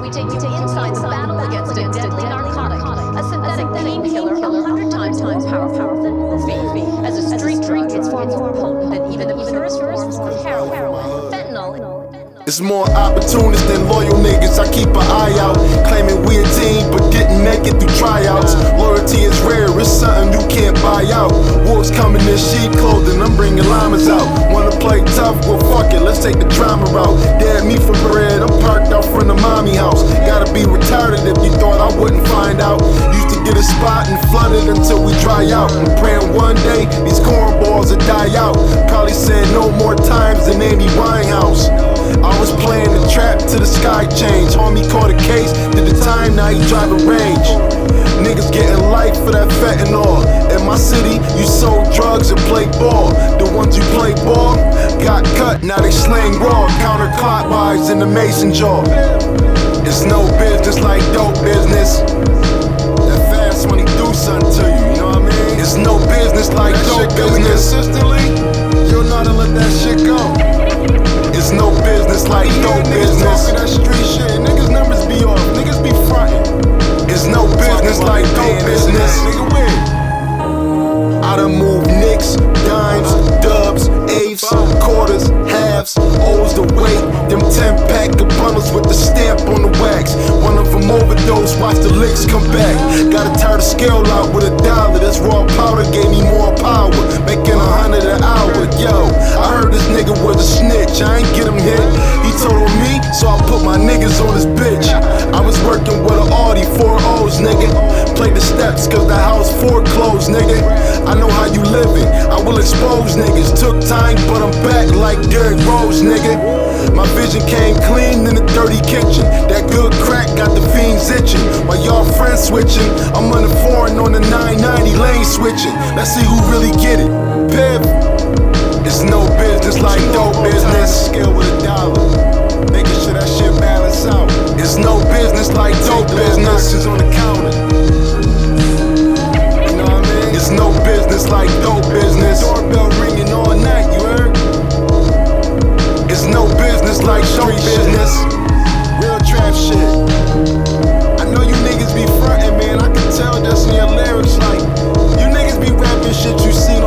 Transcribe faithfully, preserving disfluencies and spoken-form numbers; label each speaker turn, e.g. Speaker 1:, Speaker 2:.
Speaker 1: We take you inside the battle against a deadly narcotic, a synthetic painkiller a hundred times more powerful than morphine. As a street drug, it's far more potent than even the purest forms of heroin. Fentanyl.
Speaker 2: It's more opportunists than loyal niggas. I keep an eye out, claiming we a team, but didn't make it through tryouts. Loyalty is rare, it's something you can't buy out. Wolves coming in sheep clothing, I'm bringing llamas out. Wanna play tough? Well fuck it, let's take the drama route. Dad me for bread, I'm parked out front of mommy house. Gotta be retarded if you thought I wouldn't find out. Used to get a spot and flood it until we dry out. I'm praying one day these cornballs will die out. Probably said no more times than Amy Winehouse. I was playing the trap till the sky changed. Homie caught a case, did the time, now he driving range. Niggas getting life for that fentanyl. In my city, you sold drugs and played ball. The ones you played ball got cut, now they slang raw. Counterclockwise in the mason jar. It's no business like dope business. That fast money do something to you, you know what I mean? It's no business like dope business. Consistently, you'll know to let that shit go. It's no business like dope business. That street shit, niggas numbers be off, niggas be frontin'. It's no business like dope business. Nigga weird. I done moved nicks, dimes, dubs, eighths, quarters, halves, O's the weight. Them ten pack of bundles with the stamp on the wax. One of them overdose, watch the licks come back. Gotta tear the scale out with a dollar. This raw powder gave me more power, making a hundred an hour. Yo, I heard this nigga was a snitch, I ain't get him hit. He told on me, so I put my niggas on his bitch. I was working with an Audi, four O's, nigga. Played the steps cause the house foreclosed, nigga. I know how you living, I will expose niggas. Took time, but I'm back like Derrick Rose, nigga. My vision came clean in the dirty kitchen. That good crack got the fiends itching. While y'all friends switching, I'm on the foreign on the nine ninety lane switching. Let's see who really get it. Piv. It's no business like dope business. Scale with a dollar, making sure that shit balance out. It's no business like dope business. Is on the counter. You know what I mean? It's no business like dope business. Doorbell ringing all night, you heard? It's no business like dope business. Real trap shit. I know you niggas be frontin', man. I can tell just in your lyrics, like you niggas be rapping shit you see